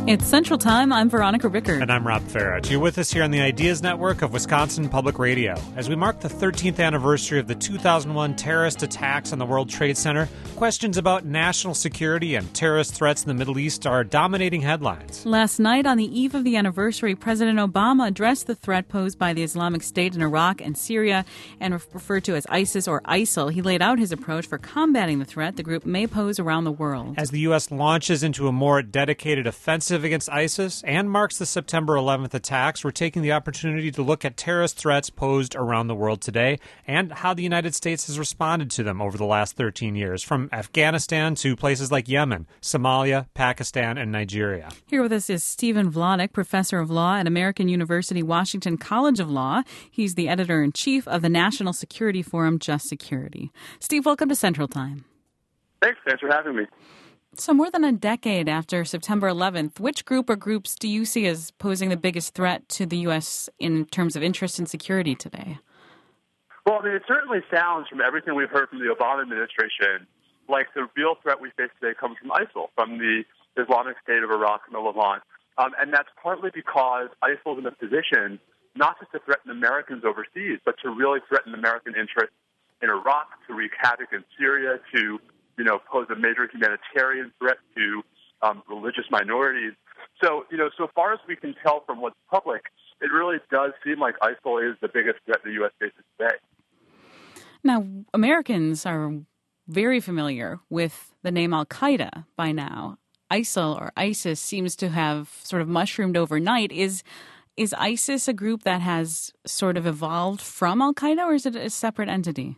It's Central Time. I'm Veronica Rickard. And I'm Rob Farrett. You're with us here on the Ideas Network of Wisconsin Public Radio. As we mark the 13th anniversary of the 2001 terrorist attacks on the World Trade Center, questions about national security and terrorist threats in the Middle East are dominating headlines. Last night, on the eve of the anniversary, President Obama addressed the threat posed by the Islamic State in Iraq and Syria, and referred to as ISIS or ISIL. He laid out his approach for combating the threat the group may pose around the world. As the U.S. launches into a more dedicated offensive against ISIS and marks the September 11th attacks, we're taking the opportunity to look at terrorist threats posed around the world today and how the United States has responded to them over the last 13 years, from Afghanistan to places like Yemen, Somalia, Pakistan, and Nigeria. Here with us is Stephen Vladeck, professor of law at American University Washington College of Law. He's the editor-in-chief of the National Security Forum, Just Security. Steve, welcome to Central Time. Thanks for having me. So more than a decade after September 11th, which group or groups do you see as posing the biggest threat to the U.S. in terms of interest and security today? Well, it certainly sounds from everything we've heard from the Obama administration like the real threat we face today comes from ISIL, from the Islamic State of Iraq and the Levant. And that's partly because ISIL is in a position not just to threaten Americans overseas, but to really threaten American interests in Iraq, to wreak havoc in Syria, to pose a major humanitarian threat to religious minorities. So, so far as we can tell from what's public, it really does seem like ISIL is the biggest threat the U.S. faces today. Now, Americans are very familiar with the name Al-Qaeda by now. ISIL or ISIS seems to have sort of mushroomed overnight. Is ISIS a group that has sort of evolved from Al-Qaeda, or is it a separate entity?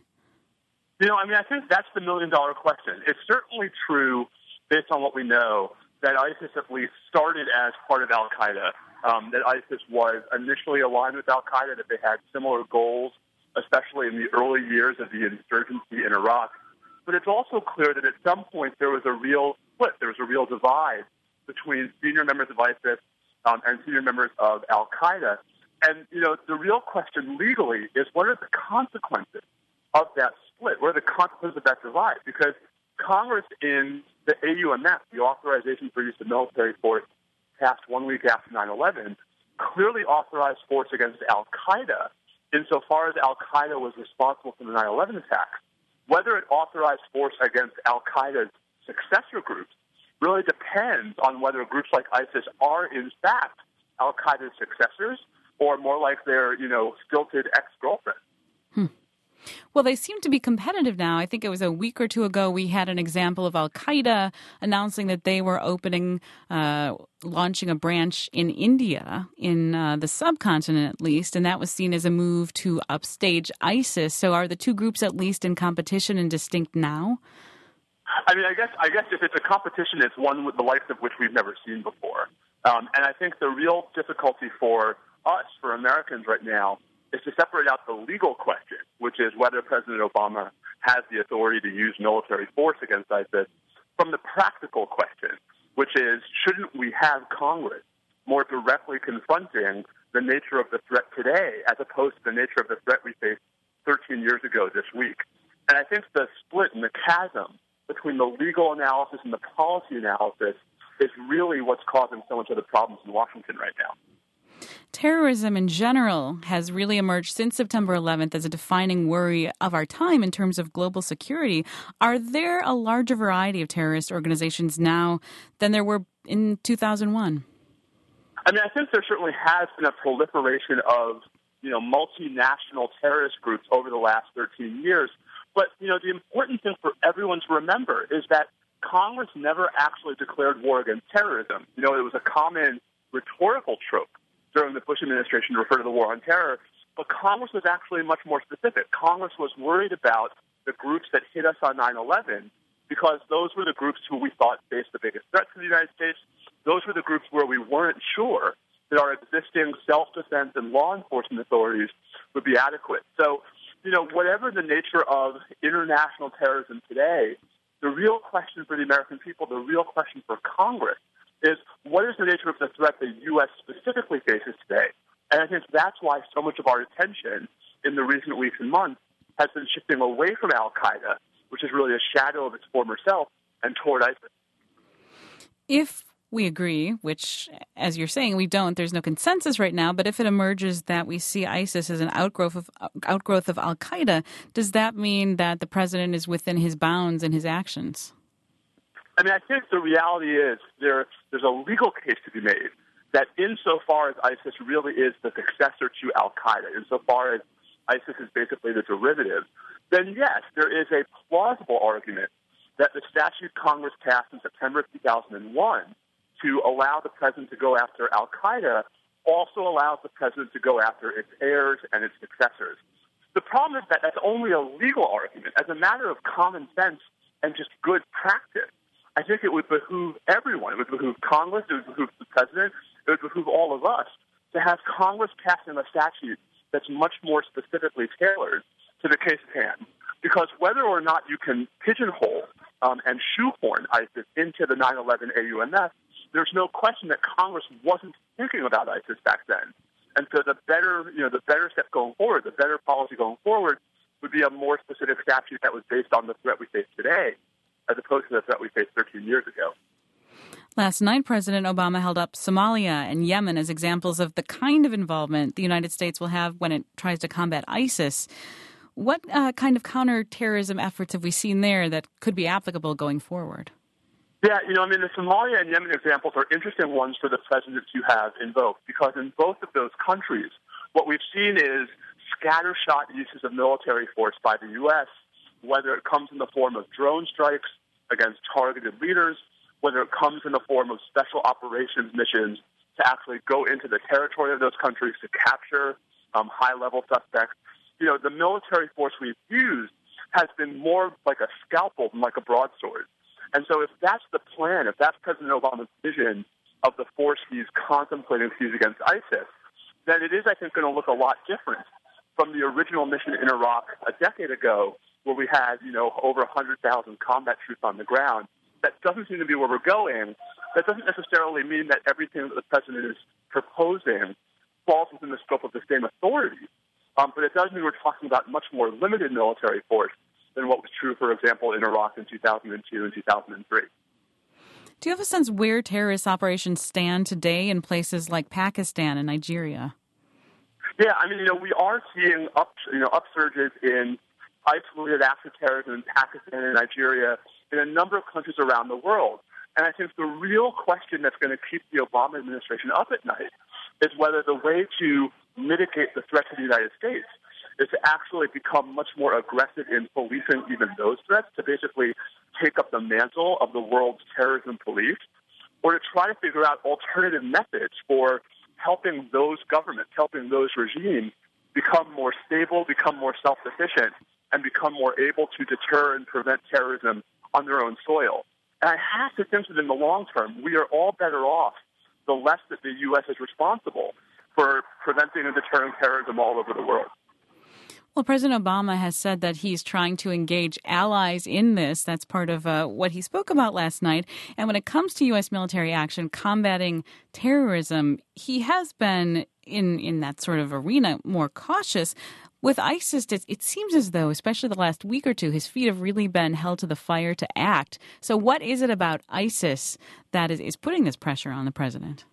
I think that's the million-dollar question. It's certainly true, based on what we know, that ISIS at least started as part of Al-Qaeda, that ISIS was initially aligned with Al-Qaeda, that they had similar goals, especially in the early years of the insurgency in Iraq. But it's also clear that at some point there was a real split, there was a real divide between senior members of ISIS and senior members of Al-Qaeda. And, the real question legally is, what are the consequences of that split? What are the consequences of that divide? Because Congress in the AUMF, the Authorization for Use of Military Force, passed 1 week after 9/11, clearly authorized force against Al-Qaeda insofar as Al-Qaeda was responsible for the 9/11 attacks. Whether it authorized force against Al-Qaeda's successor groups really depends on whether groups like ISIS are, in fact, Al-Qaeda's successors or more like their, stilted ex-girlfriends. Well, they seem to be competitive now. I think it was a week or two ago we had an example of Al-Qaeda announcing that they were launching a branch in India, in the subcontinent at least, and that was seen as a move to upstage ISIS. So are the two groups at least in competition and distinct now? I guess if it's a competition, it's one with the likes of which we've never seen before. And I think the real difficulty for us, for Americans right now, is to separate out the legal question, which is whether President Obama has the authority to use military force against ISIS, from the practical question, which is, shouldn't we have Congress more directly confronting the nature of the threat today as opposed to the nature of the threat we faced 13 years ago this week? And I think the split and the chasm between the legal analysis and the policy analysis is really what's causing so much of the problems in Washington right now. Terrorism in general has really emerged since September 11th as a defining worry of our time in terms of global security. Are there a larger variety of terrorist organizations now than there were in 2001? I think there certainly has been a proliferation of, multinational terrorist groups over the last 13 years. But, the important thing for everyone to remember is that Congress never actually declared war against terrorism. It was a common rhetorical trope during the Bush administration to refer to the war on terror, but Congress was actually much more specific. Congress was worried about the groups that hit us on 9/11 because those were the groups who we thought faced the biggest threat to the United States. Those were the groups where we weren't sure that our existing self-defense and law enforcement authorities would be adequate. So, whatever the nature of international terrorism today, the real question for the American people, the real question for Congress, is what is the nature of the threat the U.S. specifically faces today? And I think that's why so much of our attention in the recent weeks and months has been shifting away from Al-Qaeda, which is really a shadow of its former self, and toward ISIS. If we agree, which, as you're saying, we don't. There's no consensus right now. But if it emerges that we see ISIS as an outgrowth of al-Qaeda, does that mean that the president is within his bounds in his actions? I mean, I think the reality is there's a legal case to be made that insofar as ISIS really is the successor to al-Qaeda, insofar as ISIS is basically the derivative, then yes, there is a plausible argument that the statute Congress passed in September of 2001 to allow the president to go after al-Qaeda also allows the president to go after its heirs and its successors. The problem is that that's only a legal argument. As a matter of common sense and just good practice, I think it would behoove everyone. It would behoove Congress, it would behoove the president, it would behoove all of us to have Congress passing a statute that's much more specifically tailored to the case at hand. Because whether or not you can pigeonhole and shoehorn ISIS into the 9/11 AUMF, there's no question that Congress wasn't thinking about ISIS back then. And so the better step going forward, the better policy going forward would be a more specific statute that was based on the threat we face today, as opposed to the threat we faced 13 years ago. Last night, President Obama held up Somalia and Yemen as examples of the kind of involvement the United States will have when it tries to combat ISIS. What kind of counterterrorism efforts have we seen there that could be applicable going forward? Yeah, the Somalia and Yemen examples are interesting ones for the president to have invoked, because in both of those countries, what we've seen is scattershot uses of military force by the U.S., whether it comes in the form of drone strikes against targeted leaders, whether it comes in the form of special operations missions to actually go into the territory of those countries to capture high-level suspects. The military force we've used has been more like a scalpel than like a broadsword. And so if that's the plan, if that's President Obama's vision of the force he's contemplating to use against ISIS, then it is, I think, going to look a lot different from the original mission in Iraq a decade ago, where we had, over 100,000 combat troops on the ground. That doesn't seem to be where we're going. That doesn't necessarily mean that everything that the president is proposing falls within the scope of the same authority. But it does mean we're talking about much more limited military force than what was true, for example, in Iraq in 2002 and 2003. Do you have a sense where terrorist operations stand today in places like Pakistan and Nigeria? Yeah, we are seeing upsurges in isolated acts of terrorism in Pakistan and Nigeria, in a number of countries around the world. And I think the real question that's going to keep the Obama administration up at night is whether the way to mitigate the threat to the United States is to actually become much more aggressive in policing even those threats, to basically take up the mantle of the world's terrorism police, or to try to figure out alternative methods for helping those governments, helping those regimes become more stable, become more self-sufficient, and become more able to deter and prevent terrorism on their own soil. And I have to think that in the long term, we are all better off the less that the U.S. is responsible for preventing and deterring terrorism all over the world. Well, President Obama has said that he's trying to engage allies in this. That's part of what he spoke about last night. And when it comes to U.S. military action combating terrorism, he has been, in that sort of arena, more cautious. With ISIS, it seems as though, especially the last week or two, his feet have really been held to the fire to act. So what is it about ISIS that is putting this pressure on the president?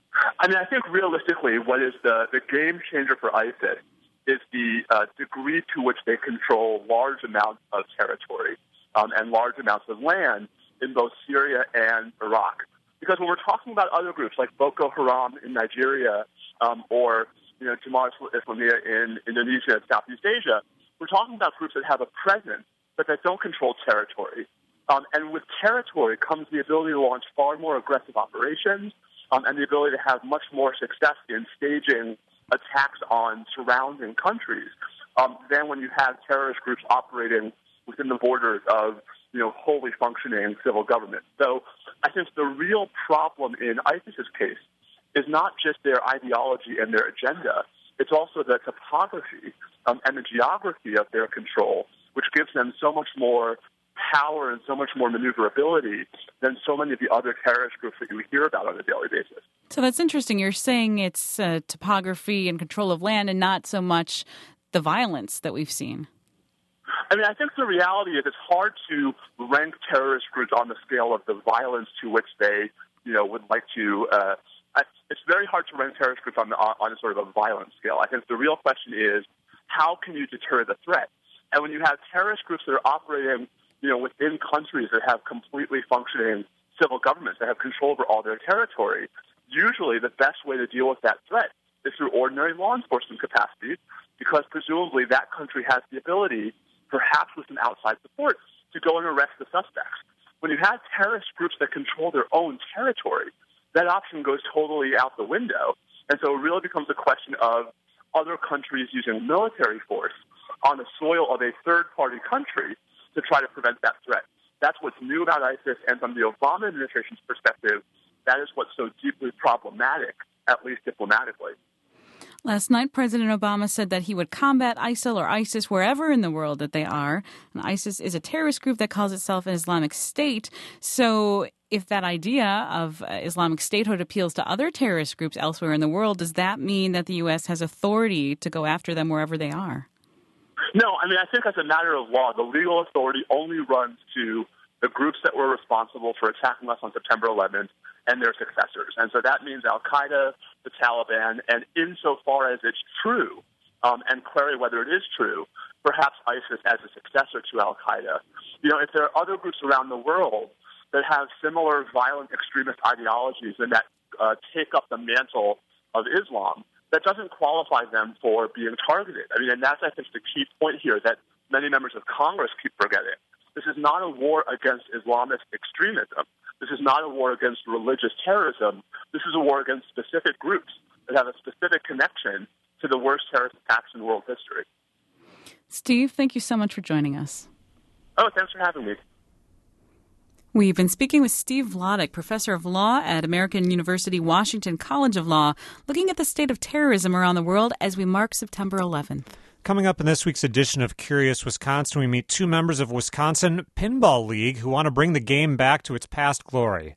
I think realistically, what is the game changer for ISIS is the degree to which they control large amounts of territory and large amounts of land in both Syria and Iraq. Because when we're talking about other groups like Boko Haram in Nigeria or Jemaah Islamiyah in Indonesia and Southeast Asia, we're talking about groups that have a presence but that don't control territory. And with territory comes the ability to launch far more aggressive operations and the ability to have much more success in staging attacks on surrounding countries than when you have terrorist groups operating within the borders of wholly functioning civil government. So I think the real problem in ISIS's case is not just their ideology and their agenda. It's also the topography and the geography of their control, which gives them so much more power and so much more maneuverability than so many of the other terrorist groups that you hear about on a daily basis. So that's interesting. You're saying it's topography and control of land and not so much the violence that we've seen. I think the reality is it's hard to rank terrorist groups on the scale of the violence to which they would like to. It's very hard to run terrorist groups on a sort of a violent scale. I think the real question is, how can you deter the threat? And when you have terrorist groups that are operating, within countries that have completely functioning civil governments that have control over all their territory, usually the best way to deal with that threat is through ordinary law enforcement capacity, because presumably that country has the ability, perhaps with some outside support, to go and arrest the suspects. When you have terrorist groups that control their own territory, that option goes totally out the window. And so it really becomes a question of other countries using military force on the soil of a third-party country to try to prevent that threat. That's what's new about ISIS, and from the Obama administration's perspective, that is what's so deeply problematic, at least diplomatically. Last night, President Obama said that he would combat ISIL or ISIS wherever in the world that they are. And ISIS is a terrorist group that calls itself an Islamic State. So if that idea of Islamic statehood appeals to other terrorist groups elsewhere in the world, does that mean that the U.S. has authority to go after them wherever they are? No, I think as a matter of law, the legal authority only runs to the groups that were responsible for attacking us on September 11th and their successors. And so that means al-Qaeda, the Taliban, and insofar as it's true, and query whether it is true, perhaps ISIS as a successor to al-Qaeda. If there are other groups around the world that have similar violent extremist ideologies and that take up the mantle of Islam, that doesn't qualify them for being targeted. And that's, I think, the key point here that many members of Congress keep forgetting. This is not a war against Islamist extremism. This is not a war against religious terrorism. This is a war against specific groups that have a specific connection to the worst terrorist attacks in world history. Steve, thank you so much for joining us. Oh, thanks for having me. We've been speaking with Steve Vladeck, professor of law at American University Washington College of Law, looking at the state of terrorism around the world as we mark September 11th. Coming up in this week's edition of Curious Wisconsin, we meet two members of Wisconsin Pinball League who want to bring the game back to its past glory.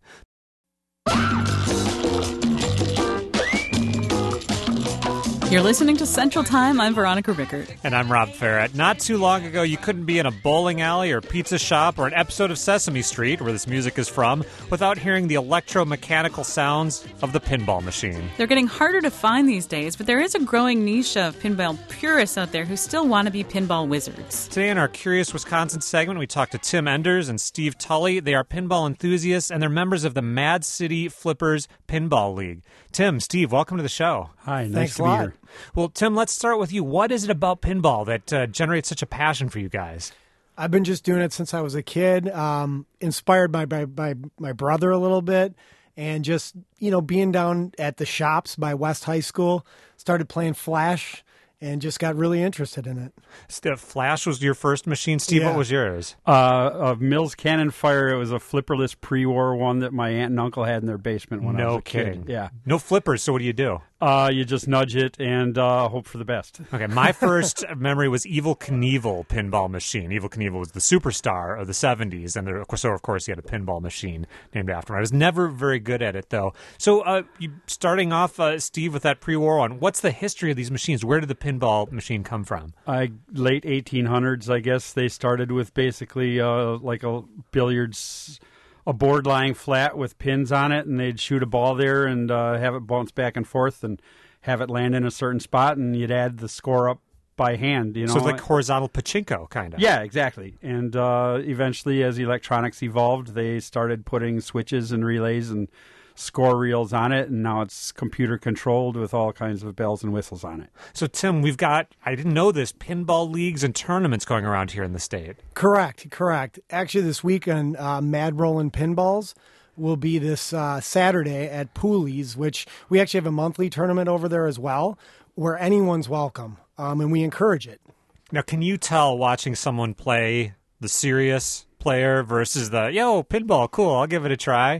You're listening to Central Time. I'm Veronica Rickert. And I'm Rob Farrett. Not too long ago, you couldn't be in a bowling alley or pizza shop or an episode of Sesame Street, where this music is from, without hearing the electromechanical sounds of the pinball machine. They're getting harder to find these days, but there is a growing niche of pinball purists out there who still want to be pinball wizards. Today in our Curious Wisconsin segment, we talk to Tim Enders and Steve Tully. They are pinball enthusiasts, and they're members of the Mad City Flippers Pinball League. Tim, Steve, welcome to the show. Hi, nice to be here. Well, Tim, let's start with you. What is it about pinball that generates such a passion for you guys? I've been just doing it since I was a kid, inspired by my brother a little bit, and just, being down at the shops by West High School, started playing Flash, and just got really interested in it. Flash was your first machine, Steve? Yeah. What was yours? A Mills Cannon Fire. It was a flipperless pre-war one that my aunt and uncle had in their basement when I was a kidding. Kid. Yeah. No flippers, so what do? You just nudge it and hope for the best. Okay, my first memory was Evel Knievel pinball machine. Evel Knievel was the superstar of the 70s, and of course, he had a pinball machine named after him. I was never very good at it, though. So, starting off, Steve, with that pre-war one, what's the history of these machines? Where did the pinball machine come from? Late 1800s, I guess. They started with basically like a billiards, a board lying flat with pins on it, and they'd shoot a ball there and have it bounce back and forth and have it land in a certain spot, and you'd add the score up by hand. So like horizontal pachinko, kind of. Yeah, exactly. And eventually, as electronics evolved, they started putting switches and relays and score reels on it, and now it's computer controlled with all kinds of bells and whistles on it. So, Tim, we've got, I didn't know this, pinball leagues and tournaments going around here in the state. Correct. Actually, this weekend, Mad Rollin' Pinballs will be this Saturday at Pooley's, which we actually have a monthly tournament over there as well, where anyone's welcome, and we encourage it. Now, can you tell, watching someone play, the serious player versus the, pinball, cool, I'll give it a try?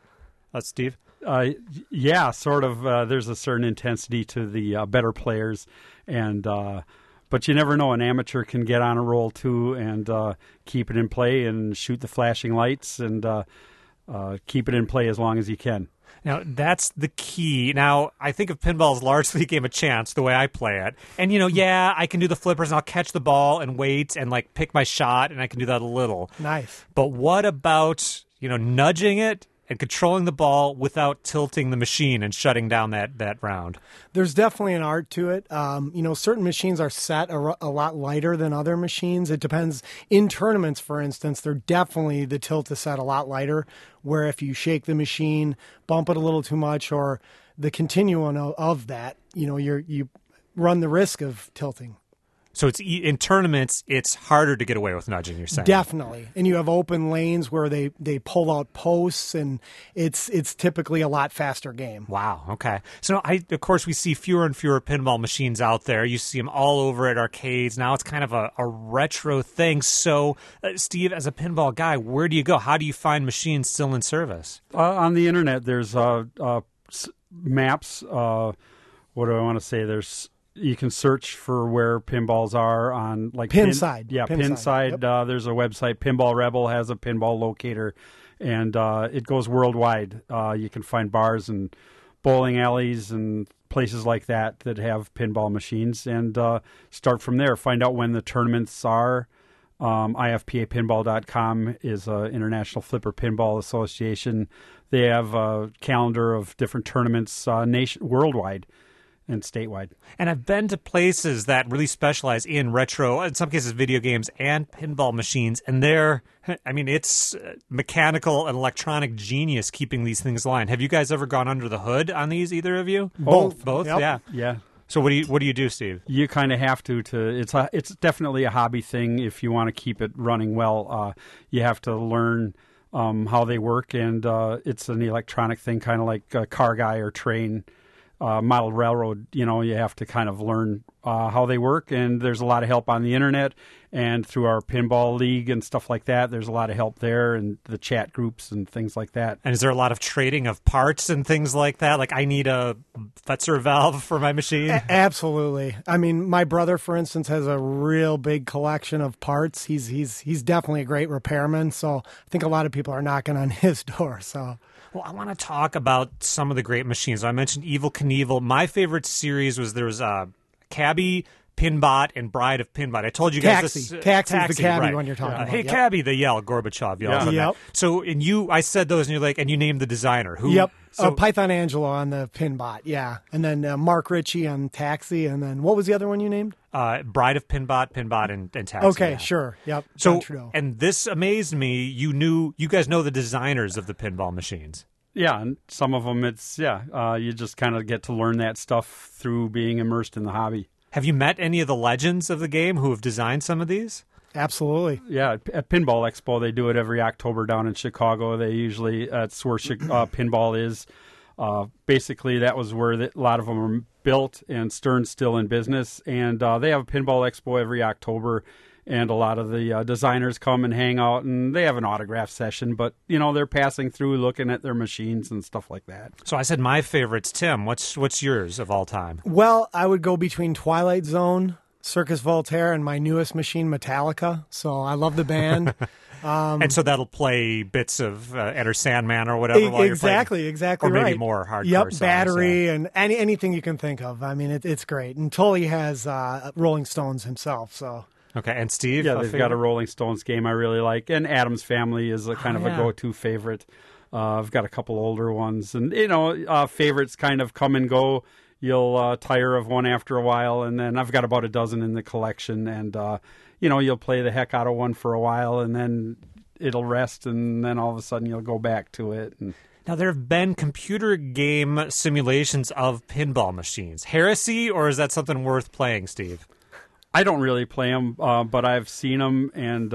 Steve? Yeah, sort of. There's a certain intensity to the better players, and but you never know. An amateur can get on a roll too, and keep it in play and shoot the flashing lights, and keep it in play as long as you can. Now, that's the key. Now, I think of pinball as largely a game of chance, the way I play it. And, I can do the flippers, and I'll catch the ball and wait and, pick my shot, and I can do that a little. Nice. But what about, nudging it and controlling the ball without tilting the machine and shutting down that round? There's definitely an art to it. Certain machines are set a lot lighter than other machines. It depends. In tournaments, for instance, they're definitely the tilt is set a lot lighter, where if you shake the machine, bump it a little too much, or the continuum of that, you run the risk of tilting. So it's in tournaments, it's harder to get away with nudging, you're saying? Definitely. And you have open lanes where they pull out posts, and it's typically a lot faster game. Wow, okay. So, of course, we see fewer and fewer pinball machines out there. You see them all over at arcades. Now it's kind of a retro thing. So, Steve, as a pinball guy, where do you go? How do you find machines still in service? On the internet, there's maps. What do I want to say? You can search for where pinballs are on like Pinside. Pinside. Yep. There's a website. Pinball Rebel has a pinball locator, and it goes worldwide. You can find bars and bowling alleys and places like that have pinball machines, and start from there. Find out when the tournaments are. IFPApinball.com is an International Flipper Pinball Association. They have a calendar of different tournaments worldwide and statewide. And I've been to places that really specialize in retro, in some cases video games and pinball machines, and it's mechanical and electronic genius keeping these things aligned. Have you guys ever gone under the hood on these, either of you? Both. Yep. Yeah. So what do you do, Steve? You kind of have to. It's definitely a hobby thing. If you want to keep it running well, you have to learn how they work, and it's an electronic thing, kind of like a car guy or train. Model railroad, you have to kind of learn how they work, and there's a lot of help on the internet and through our pinball league and stuff like that. There's a lot of help there, and the chat groups and things like that. And is there a lot of trading of parts and things like that? Like, I need a Fetzer valve for my machine? Absolutely. I mean, my brother, for instance, has a real big collection of parts. He's definitely a great repairman, so I think a lot of people are knocking on his door. So. Well, I want to talk about some of the great machines. I mentioned Evel Knievel. My favorite series was there was Cabby, Pinbot, and Bride of Pinbot. I told you guys Taxi is the Cabby right. one you're talking about. Hey, yep. Cabby, they yell. Gorbachev yells. Yeah. Yep. So, I said those, and you're like, and you named the designer. Who? Yep. So, Python Angelo on the Pinbot, yeah. And then Mark Ritchie on Taxi, and then what was the other one you named? Bride of Pinbot, and Taxi. Okay, yeah. Sure. Yep. So, and this amazed me. You guys know the designers of the pinball machines. Yeah, and some of them, you just kind of get to learn that stuff through being immersed in the hobby. Have you met any of the legends of the game who have designed some of these? Absolutely. Yeah, at Pinball Expo, they do it every October down in Chicago. That's where pinball is. Basically, that was where a lot of them were built, and Stern's still in business. And they have a Pinball Expo every October. And a lot of the designers come and hang out, and they have an autograph session. But, they're passing through, looking at their machines and stuff like that. So I said my favorites. Tim, what's yours of all time? Well, I would go between Twilight Zone, Circus Voltaire, and my newest machine, Metallica. So I love the band. And so that'll play bits of Enter Sandman or whatever while you're playing. Exactly or maybe right. more hardcore songs. Battery and anything you can think of. I mean, it's great. And Tully has Rolling Stones himself, so... Okay, and Steve? Yeah, they've got a Rolling Stones game I really like, and Addams Family is a kind of a go-to favorite. I've got a couple older ones, and favorites kind of come and go. You'll tire of one after a while, and then I've got about a dozen in the collection, and you'll play the heck out of one for a while, and then it'll rest, and then all of a sudden you'll go back to it. And now, there have been computer game simulations of pinball machines. Heresy, or is that something worth playing, Steve? I don't really play them, but I've seen them, and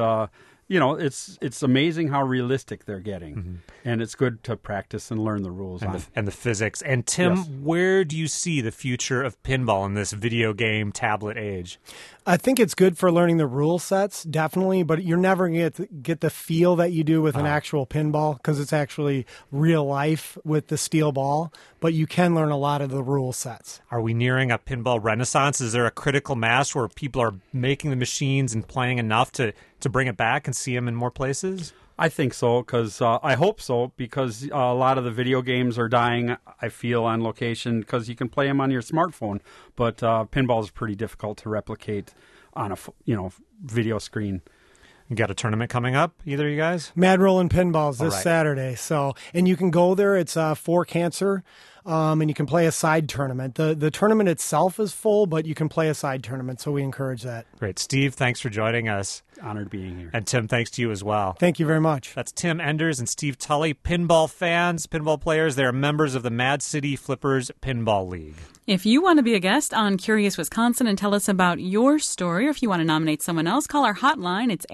it's amazing how realistic they're getting, and it's good to practice and learn the rules and the physics. And Tim, yes. Where do you see the future of pinball in this video game tablet age? I think it's good for learning the rule sets, definitely, but you're never going to get the feel that you do with an actual pinball because it's actually real life with the steel ball, but you can learn a lot of the rule sets. Are we nearing a pinball renaissance? Is there a critical mass where people are making the machines and playing enough to bring it back and see them in more places? I think so, because I hope so, because a lot of the video games are dying, I feel, on location, because you can play them on your smartphone, but pinball is pretty difficult to replicate on a video screen. You got a tournament coming up, either of you guys? Mad Rollin' Pinballs this right. Saturday. So, and you can go there. It's for cancer, and you can play a side tournament. The tournament itself is full, but you can play a side tournament. So we encourage that. Great. Steve, thanks for joining us. Honored being here. And Tim, thanks to you as well. Thank you very much. That's Tim Enders and Steve Tully, pinball fans, pinball players. They're members of the Mad City Flippers Pinball League. If you want to be a guest on Curious Wisconsin and tell us about your story, or if you want to nominate someone else, call our hotline. It's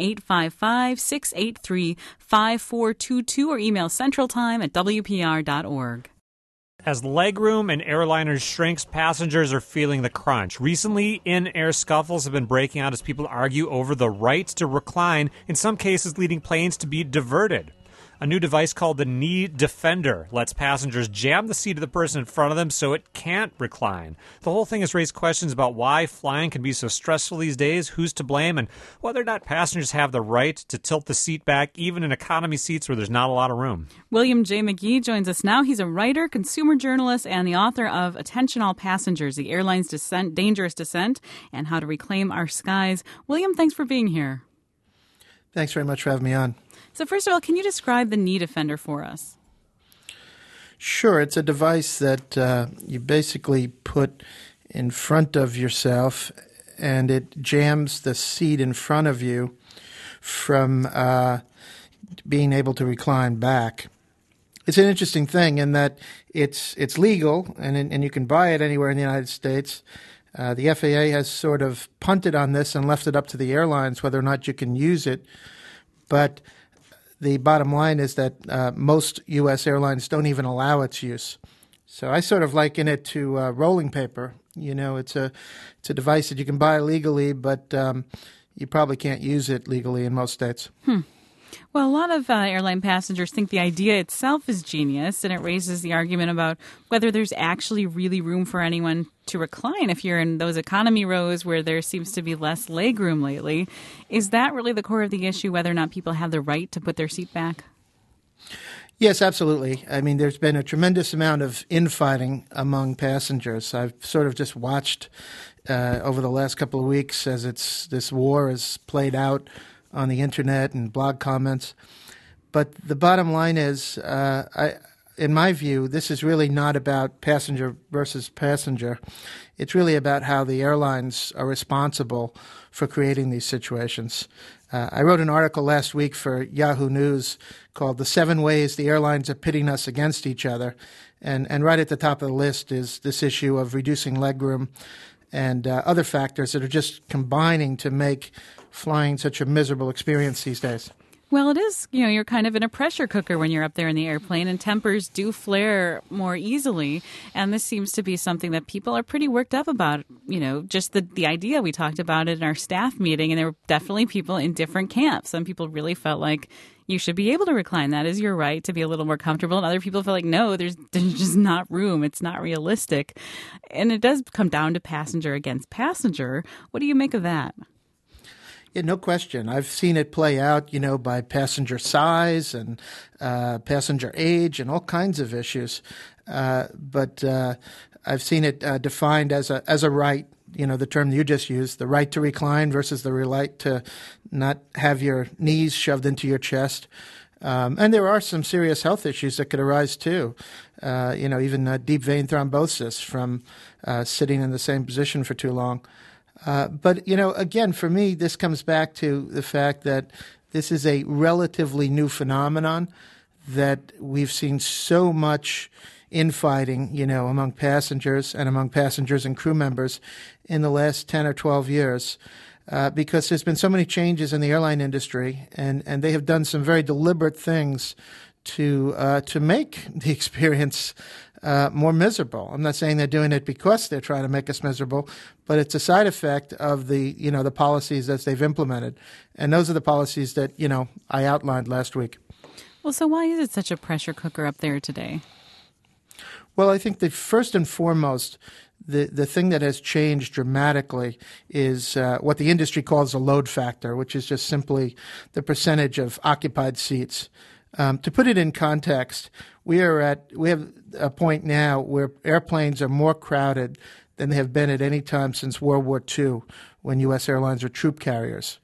855-683-5422 or email centraltime@wpr.org. As legroom in airliners shrinks, passengers are feeling the crunch. Recently, in-air scuffles have been breaking out as people argue over the right to recline, in some cases leading planes to be diverted. A new device called the Knee Defender lets passengers jam the seat of the person in front of them so it can't recline. The whole thing has raised questions about why flying can be so stressful these days, who's to blame, and whether or not passengers have the right to tilt the seat back, even in economy seats where there's not a lot of room. William J. McGee joins us now. He's a writer, consumer journalist, and the author of Attention All Passengers, The Airline's Dangerous Descent, and How to Reclaim Our Skies. William, thanks for being here. Thanks very much for having me on. So first of all, can you describe the Knee Defender for us? Sure. It's a device that you basically put in front of yourself, and it jams the seat in front of you from being able to recline back. It's an interesting thing in that it's legal, and you can buy it anywhere in the United States. The FAA has sort of punted on this and left it up to the airlines whether or not you can use it. But the bottom line is that most U.S. airlines don't even allow its use. So I sort of liken it to rolling paper. You know, it's a device that you can buy legally, but you probably can't use it legally in most states. Well, a lot of airline passengers think the idea itself is genius, and it raises the argument about whether there's actually really room for anyone to recline if you're in those economy rows where there seems to be less legroom lately. Is that really the core of the issue, whether or not people have the right to put their seat back? Yes, absolutely. I mean, there's been a tremendous amount of infighting among passengers. I've sort of just watched over the last couple of weeks as this war has played out on the internet and blog comments. But the bottom line is, in my view, this is really not about passenger versus passenger. It's really about how the airlines are responsible for creating these situations. I wrote an article last week for Yahoo News called "The 7 Ways the Airlines Are Pitting Us Against Each Other." And right at the top of the list is this issue of reducing legroom and other factors that are just combining to make flying such a miserable experience these days. Well, it is, you're kind of in a pressure cooker when you're up there in the airplane, and tempers do flare more easily. And this seems to be something that people are pretty worked up about, just the idea. We talked about it in our staff meeting, and there were definitely people in different camps. Some people really felt like you should be able to recline. That is your right to be a little more comfortable. And other people feel like, no, there's just not room. It's not realistic. And it does come down to passenger against passenger. What do you make of that? Yeah, no question. I've seen it play out, by passenger size and passenger age and all kinds of issues. But I've seen it defined as a right, the term you just used, the right to recline versus the right to not have your knees shoved into your chest. And there are some serious health issues that could arise too. Even deep vein thrombosis from sitting in the same position for too long. But, again, for me, this comes back to the fact that this is a relatively new phenomenon, that we've seen so much infighting, among passengers and crew members in the last 10 or 12 years, because there's been so many changes in the airline industry, and they have done some very deliberate things to make the experience more miserable. I'm not saying they're doing it because they're trying to make us miserable, but it's a side effect of the policies that they've implemented. And those are the policies that, I outlined last week. Well, so why is it such a pressure cooker up there today? Well, I think that first and foremost, the thing that has changed dramatically is what the industry calls a load factor, which is just simply the percentage of occupied seats. To put it in context, we have a point now where airplanes are more crowded than they have been at any time since World War II, when U.S. airlines were troop carriers.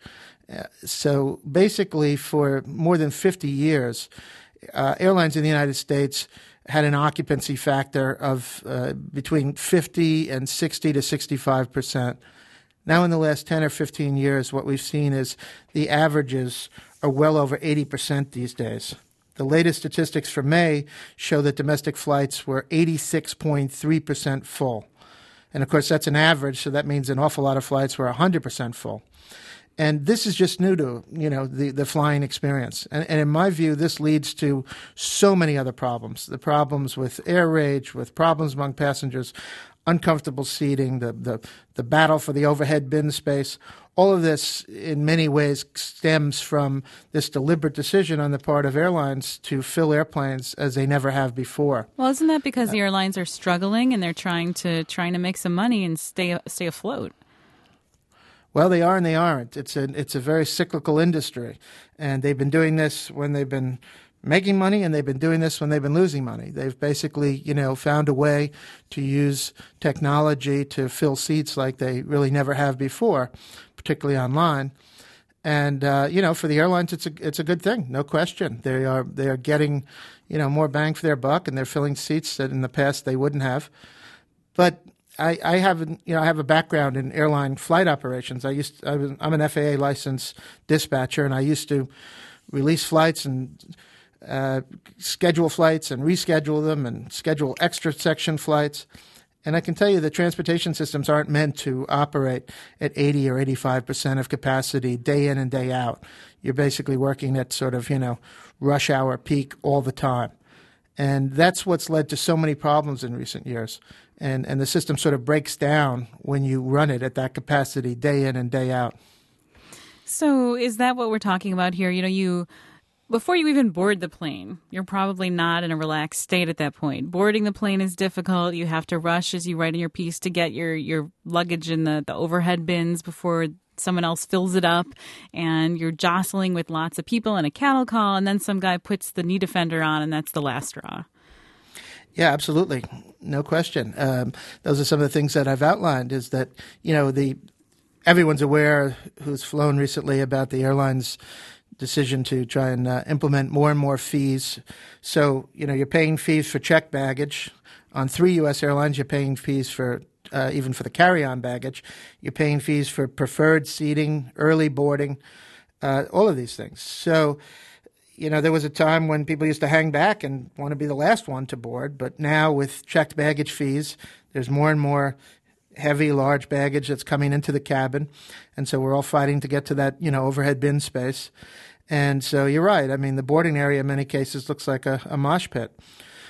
So basically, for more than 50 years, airlines in the United States had an occupancy factor of between 50 and 60 to 65%. Now, in the last 10 or 15 years, what we've seen is the averages are well over 80% these days. The latest statistics for May show that domestic flights were 86.3% full. And of course, that's an average, so that means an awful lot of flights were 100% full. And this is just new to, the flying experience. And in my view, this leads to so many other problems. The problems with air rage, with problems among passengers, uncomfortable seating, the battle for the overhead bin space. All of this, in many ways, stems from this deliberate decision on the part of airlines to fill airplanes as they never have before. Well, isn't that because the airlines are struggling and they're trying to make some money and stay afloat? Well, they are and they aren't. It's a very cyclical industry, and they've been doing this when they've been making money, and they've been doing this when they've been losing money. They've basically, found a way to use technology to fill seats like they really never have before, particularly online. And for the airlines, it's a good thing, no question. They are getting, more bang for their buck, and they're filling seats that in the past they wouldn't have. But I have a background in airline flight operations. I'm an FAA licensed dispatcher, and I used to release flights and schedule flights and reschedule them and schedule extra section flights. And I can tell you the transportation systems aren't meant to operate at 80 or 85% of capacity day in and day out. You're basically working at sort of, rush hour peak all the time. And that's what's led to so many problems in recent years. And the system sort of breaks down when you run it at that capacity day in and day out. So is that what we're talking about here? Before you even board the plane, you're probably not in a relaxed state at that point. Boarding the plane is difficult. You have to rush, as you write in your piece, to get your luggage in the overhead bins before someone else fills it up. And you're jostling with lots of people in a cattle call, and then some guy puts the knee defender on, and that's the last straw. Yeah, absolutely. No question. Those are some of the things that I've outlined is that, everyone's aware who's flown recently about the airlines' decision to try and implement more and more fees. So, you're paying fees for checked baggage. On 3 U.S. airlines, you're paying fees for even for the carry-on baggage. You're paying fees for preferred seating, early boarding, all of these things. So, there was a time when people used to hang back and want to be the last one to board. But now with checked baggage fees, there's more and more heavy, large baggage that's coming into the cabin. And so we're all fighting to get to that, overhead bin space. And so you're right. I mean, the boarding area in many cases looks like a mosh pit.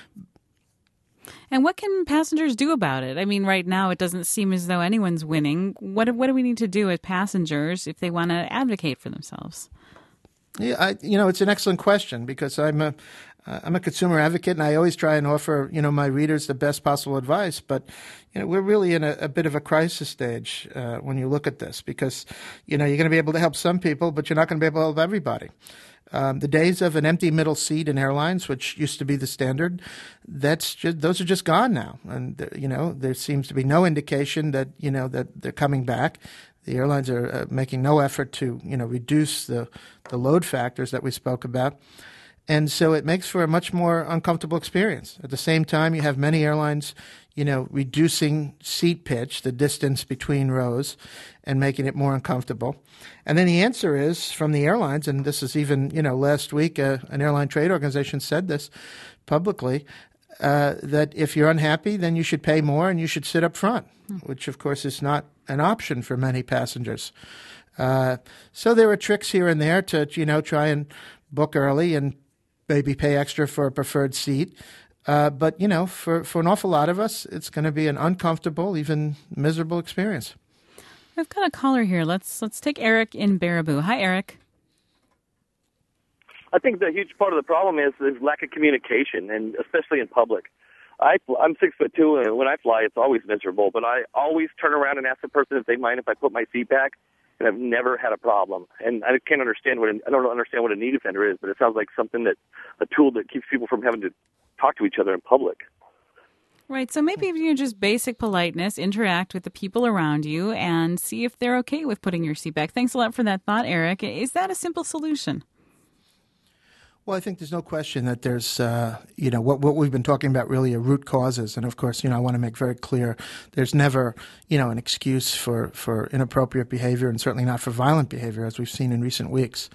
And what can passengers do about it? I mean, right now it doesn't seem as though anyone's winning. What do we need to do as passengers if they want to advocate for themselves? Yeah, it's an excellent question because I'm a consumer advocate, and I always try and offer, my readers the best possible advice. But, we're really in a bit of a crisis stage when you look at this because, you're going to be able to help some people, but you're not going to be able to help everybody. The days of an empty middle seat in airlines, which used to be the standard, those are just gone now. And, there seems to be no indication that, that they're coming back. The airlines are making no effort to, reduce the load factors that we spoke about. And so it makes for a much more uncomfortable experience. At the same time, you have many airlines, reducing seat pitch, the distance between rows, and making it more uncomfortable. And then the answer is from the airlines, and this is even, last week, an airline trade organization said this publicly, that if you're unhappy, then you should pay more and you should sit up front, which, of course, is not an option for many passengers. So there are tricks here and there to, try and book early and maybe pay extra for a preferred seat. But, for an awful lot of us, it's going to be an uncomfortable, even miserable experience. I've got a caller here. Let's take Eric in Baraboo. Hi, Eric. I think the huge part of the problem is lack of communication, and especially in public. I'm 6'2", and when I fly, it's always miserable. But I always turn around and ask the person if they mind if I put my seat back, and I've never had a problem. And I don't understand what a knee defender is, but it sounds like a tool that keeps people from having to talk to each other in public. Right. So maybe just basic politeness, interact with the people around you and see if they're okay with putting your seat back. Thanks a lot for that thought, Eric. Is that a simple solution? Well, I think there's no question that there's, what we've been talking about really are root causes. And of course, I want to make very clear there's never, an excuse for inappropriate behavior and certainly not for violent behavior, as we've seen in recent weeks.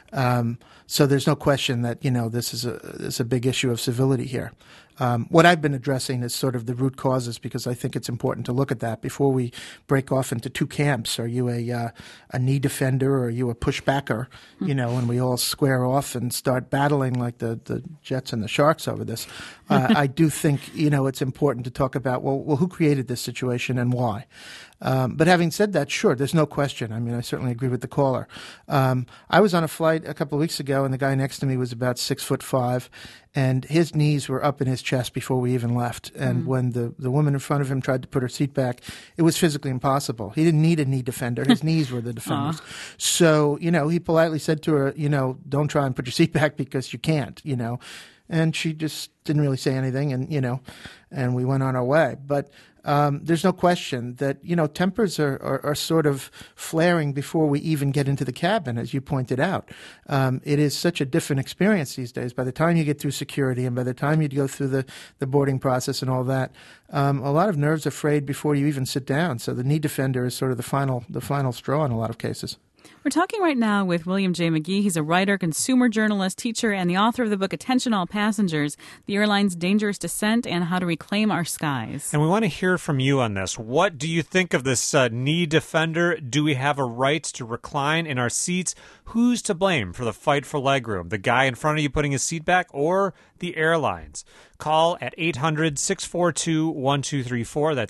So there's no question that, this is a big issue of civility here. What I've been addressing is sort of the root causes because I think it's important to look at that before we break off into two camps. Are you a knee defender or are you a pushbacker? And we all square off and start battling like the Jets and the Sharks over this. I do think, it's important to talk about, well, who created this situation and why? But having said that, sure, there's no question. I mean, I certainly agree with the caller. I was on a flight a couple of weeks ago, and the guy next to me was about 6'5", and his knees were up in his chest before we even left. And when the woman in front of him tried to put her seat back, it was physically impossible. He didn't need a knee defender. His knees were the defenders. So, he politely said to her, don't try and put your seat back because you can't, And she just didn't really say anything, and we went on our way. But there's no question that, tempers are sort of flaring before we even get into the cabin, as you pointed out. It is such a different experience these days. By the time you get through security and by the time you go through the boarding process and all that, a lot of nerves are frayed before you even sit down. So the knee defender is sort of the final straw in a lot of cases. We're talking right now with William J. McGee. He's a writer, consumer journalist, teacher, and the author of the book Attention All Passengers, the Airline's Dangerous Descent and How to Reclaim Our Skies. And we want to hear from you on this. What do you think of this knee defender? Do we have a right to recline in our seats? Who's to blame for the fight for legroom? The guy in front of you putting his seat back or the airlines? Call at 800-642-1234. That's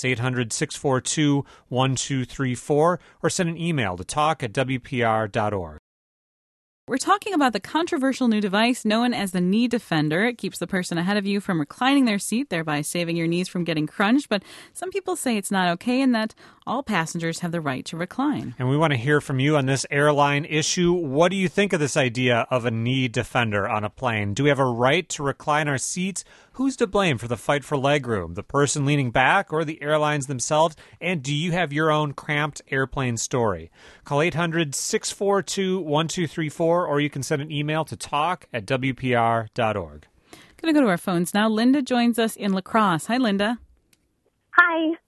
800-642-1234. Or send an email to talk@wpr.org. We're talking about the controversial new device known as the Knee Defender. It keeps the person ahead of you from reclining their seat, thereby saving your knees from getting crunched. But some people say it's not okay and that all passengers have the right to recline. And we want to hear from you on this airline issue. What do you think of this idea of a knee defender on a plane? Do we have a right to recline our seats? Who's to blame for the fight for legroom? The person leaning back or the airlines themselves? And do you have your own cramped airplane story? Call 800-642-1234 or you can send an email to talk@wpr.org. Going to go to our phones now. Linda joins us in La Crosse. Hi, Linda. Hi.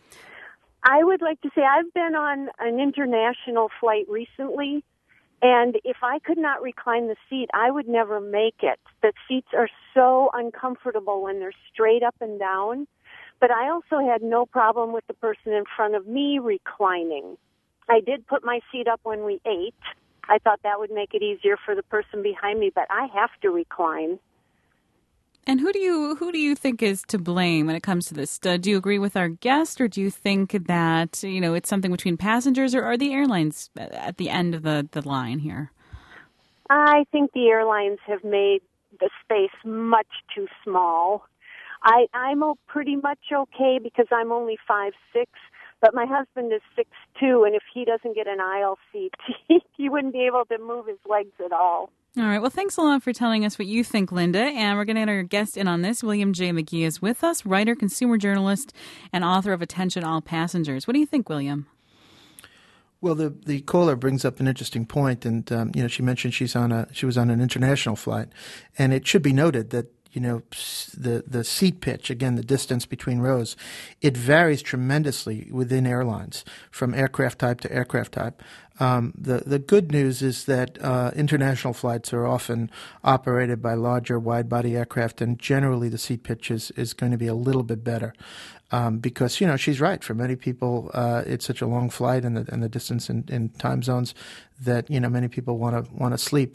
I would like to say I've been on an international flight recently, and if I could not recline the seat, I would never make it. The seats are so uncomfortable when they're straight up and down. But I also had no problem with the person in front of me reclining. I did put my seat up when we ate. I thought that would make it easier for the person behind me, but I have to recline. And who do you think is to blame when it comes to this? Do you agree with our guest, or do you think that it's something between passengers, or are the airlines at the end of the line here? I think the airlines have made the space much too small. I'm pretty much okay because I'm only 5'6", but my husband is 6'2", and if he doesn't get an aisle seat, he wouldn't be able to move his legs at all. All right. Well, thanks a lot for telling us what you think, Linda. And we're going to get our guest in on this. William J. McGee is with us, writer, consumer journalist, and author of Attention All Passengers. What do you think, William? Well, the caller brings up an interesting point, and she mentioned she was on an international flight, and it should be noted that the seat pitch, again, the distance between rows, it varies tremendously within airlines from aircraft type to aircraft type. The good news is that international flights are often operated by larger wide-body aircraft, and generally the seat pitch is going to be a little bit better. Because, she's right. For many people, it's such a long flight and the distance in time zones that, many people want to sleep.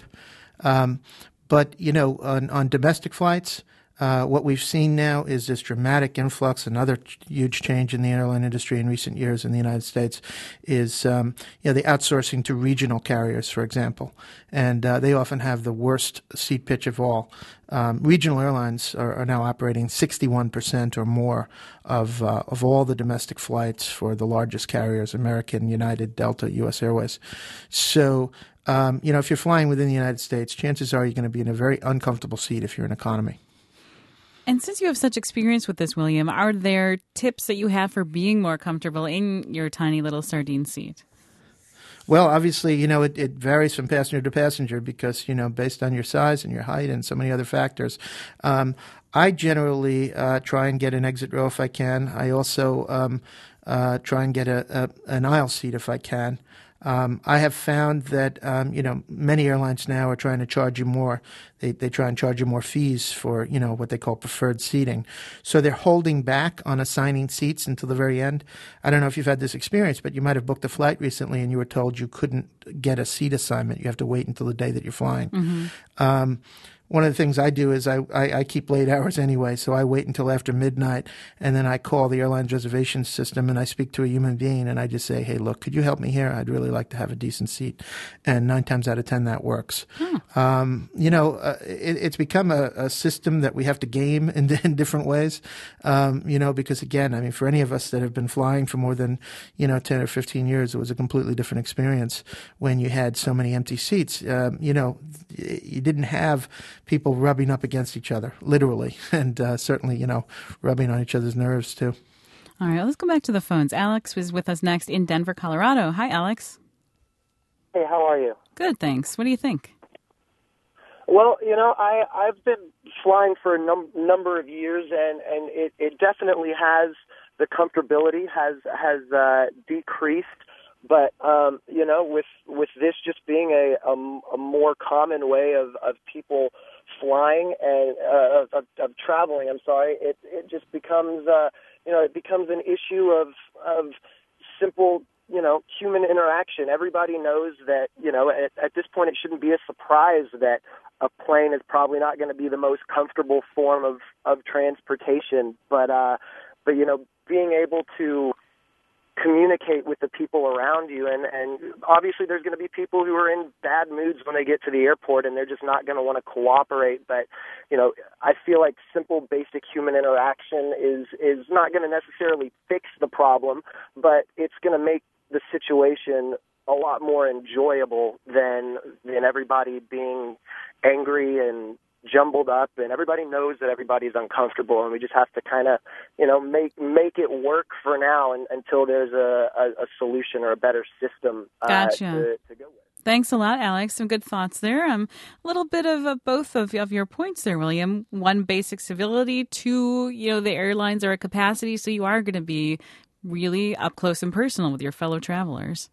But, on domestic flights, what we've seen now is this dramatic influx. Another huge change in the airline industry in recent years in the United States is, the outsourcing to regional carriers, for example. And they often have the worst seat pitch of all. Regional airlines are now operating 61% or more of all the domestic flights for the largest carriers, American, United, Delta, U.S. Airways. So, if you're flying within the United States, chances are you're going to be in a very uncomfortable seat if you're in economy. And since you have such experience with this, William, are there tips that you have for being more comfortable in your tiny little sardine seat? Well, obviously, it varies from passenger to passenger because, based on your size and your height and so many other factors. I generally try and get an exit row if I can. I also try and get an aisle seat if I can. I have found that, many airlines now are trying to charge you more. They try and charge you more fees for, what they call preferred seating. So they're holding back on assigning seats until the very end. I don't know if you've had this experience, but you might have booked a flight recently and you were told you couldn't get a seat assignment. You have to wait until the day that you're flying. Mm-hmm. One of the things I do is I keep late hours anyway, so I wait until after midnight, and then I call the airline's reservation system, and I speak to a human being, and I just say, hey, look, could you help me here? I'd really like to have a decent seat. And 9 times out of 10, that works. It's become a system that we have to game in different ways, because, again, for any of us that have been flying for more than, 10 or 15 years, it was a completely different experience when you had so many empty seats. You didn't have people rubbing up against each other, literally, and certainly, rubbing on each other's nerves, too. All right, let's go back to the phones. Alex was with us next in Denver, Colorado. Hi, Alex. Hey, how are you? Good, thanks. What do you think? Well, I've been flying for a number of years, and it definitely has, the comfortability has decreased. But, with this just being a more common way of people flying and of traveling, it just becomes, it becomes an issue of simple, human interaction. Everybody knows that, at this point it shouldn't be a surprise that a plane is probably not going to be the most comfortable form of transportation. But being able to communicate with the people around you, and obviously there's going to be people who are in bad moods when they get to the airport and they're just not going to want to cooperate, but I feel like simple basic human interaction is not going to necessarily fix the problem, but it's going to make the situation a lot more enjoyable than everybody being angry and jumbled up, and everybody knows that everybody's uncomfortable, and we just have to kind of, make it work for now until there's a solution or a better system Gotcha. To go with. Thanks a lot, Alex. Some good thoughts there. A little bit of both of your points there, William. One, basic civility. Two, the airlines are at capacity, so you are going to be really up close and personal with your fellow travelers.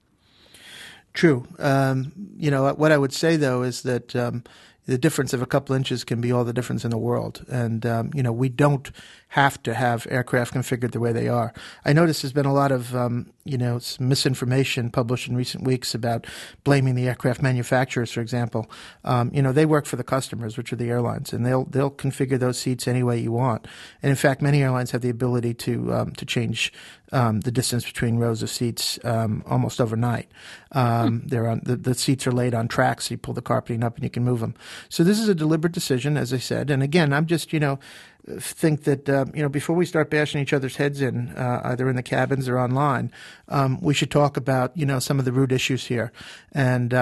True. What I would say, though, is that the difference of a couple inches can be all the difference in the world. And, we don't have to have aircraft configured the way they are. I notice there's been a lot of, misinformation published in recent weeks about blaming the aircraft manufacturers, for example. They work for the customers, which are the airlines, and they'll configure those seats any way you want. And in fact, many airlines have the ability to change the distance between rows of seats almost overnight. They're on the seats are laid on tracks, so you pull the carpeting up and you can move them. So this is a deliberate decision, as I said. And again, I'm just think that before we start bashing each other's heads in, either in the cabins or online, we should talk about some of the root issues here, and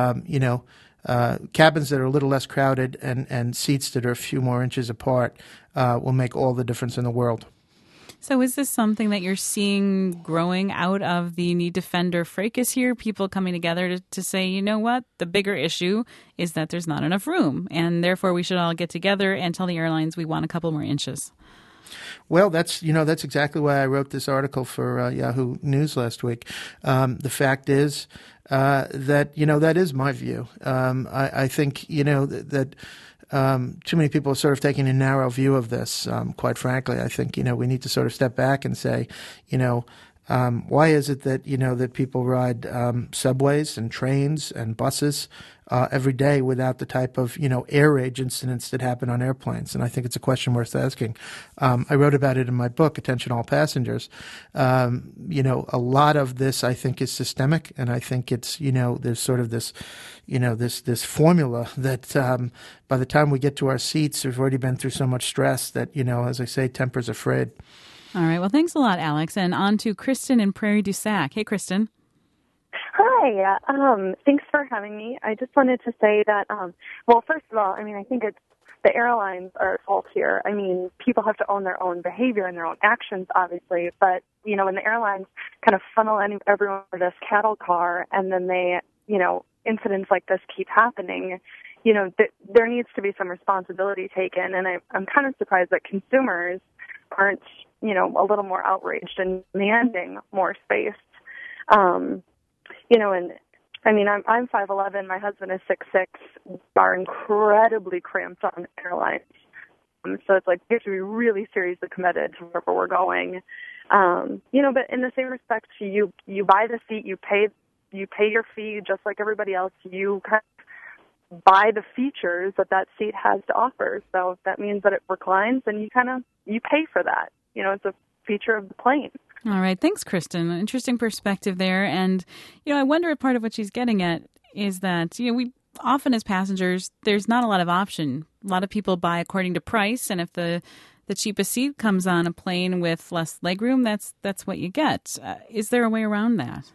cabins that are a little less crowded and seats that are a few more inches apart will make all the difference in the world. So is this something that you're seeing growing out of the need to fend or fracas here? People coming together to say, you know what, the bigger issue is that there's not enough room, and therefore we should all get together and tell the airlines we want a couple more inches. Well, that's exactly why I wrote this article for Yahoo News last week. The fact is that that is my view. I think that. Too many people are sort of taking a narrow view of this. Quite frankly, I think, we need to sort of step back and say, why is it that, that people ride subways and trains and buses every day without the type of, air rage incidents that happen on airplanes? And I think it's a question worth asking. I wrote about it in my book, Attention All Passengers. A lot of this, I think, is systemic, and I think it's, there's sort of this, this formula that by the time we get to our seats, we've already been through so much stress that, as I say, temper's afraid. All right. Well, thanks a lot, Alex. And on to Kristen in Prairie du Sac. Hey, Kristen. Hi. Thanks for having me. I just wanted to say that, well, first of all, I think it's the airlines are at fault here. I mean, people have to own their own behavior and their own actions, obviously, but, you know, when the airlines kind of funnel everyone for this cattle car and then they, you know, incidents like this keep happening, you know, there needs to be some responsibility taken, and I'm kind of surprised that consumers aren't, you know, a little more outraged and demanding more space. You know, and I mean, I'm 5'11", my husband is 6'6", we are incredibly cramped on airlines. So it's like, we have to be really seriously committed to wherever we're going. You know, but in the same respect, you buy the seat, you pay your fee just like everybody else. You kind of buy the features that seat has to offer. So that means that it reclines, and you pay for that. You know, it's a feature of the plane. All right. Thanks, Kristen. Interesting perspective there. And, you know, I wonder if part of what she's getting at is that, you know, we often as passengers, there's not a lot of option. A lot of people buy according to price. And if the cheapest seat comes on a plane with less legroom, that's what you get. Is there a way around that?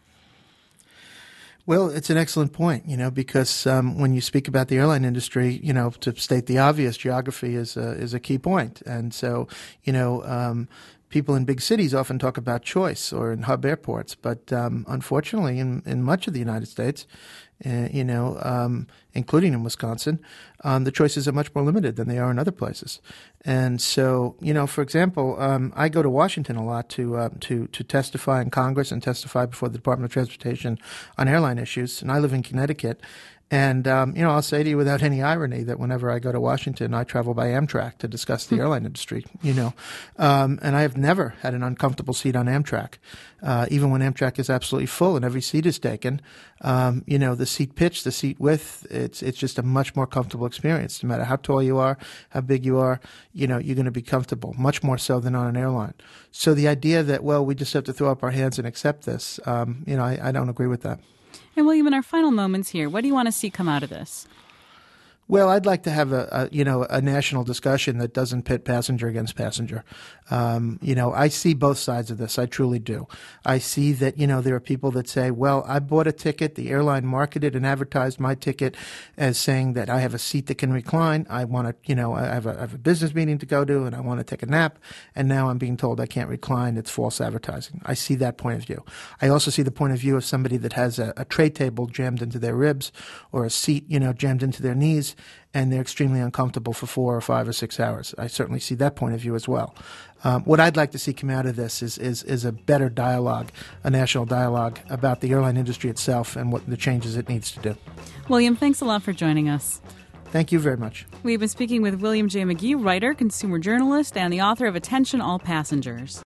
Well, it's an excellent point, you know, because when you speak about the airline industry, you know, to state the obvious, geography is a key point. And so, you know, people in big cities often talk about choice or in hub airports, but unfortunately, in much of the United States, you know, including in Wisconsin, the choices are much more limited than they are in other places. And so, you know, for example, I go to Washington a lot to testify in Congress and testify before the Department of Transportation on airline issues. And I live in Connecticut. And, you know, I'll say to you without any irony that whenever I go to Washington, I travel by Amtrak to discuss the airline industry, you know. And I have never had an uncomfortable seat on Amtrak, even when Amtrak is absolutely full and every seat is taken. You know, the seat pitch, the seat width, it's just a much more comfortable experience. No matter how tall you are, how big you are, you know, you're going to be comfortable, much more so than on an airline. So the idea that, well, we just have to throw up our hands and accept this, you know, I don't agree with that. And William, in our final moments here, what do you want to see come out of this? Well, I'd like to have a national discussion that doesn't pit passenger against passenger. You know, I see both sides of this. I truly do. I see that, you know, there are people that say, well, I bought a ticket. The airline marketed and advertised my ticket as saying that I have a seat that can recline. I want to, you know, I have a business meeting to go to and I want to take a nap. And now I'm being told I can't recline. It's false advertising. I see that point of view. I also see the point of view of somebody that has a tray table jammed into their ribs or a seat, you know, jammed into their knees, and they're extremely uncomfortable for 4 or 5 or 6 hours. I certainly see that point of view as well. What I'd like to see come out of this is a better dialogue, a national dialogue about the airline industry itself and what the changes it needs to do. William, thanks a lot for joining us. Thank you very much. We've been speaking with William J. McGee, writer, consumer journalist, and the author of Attention All Passengers.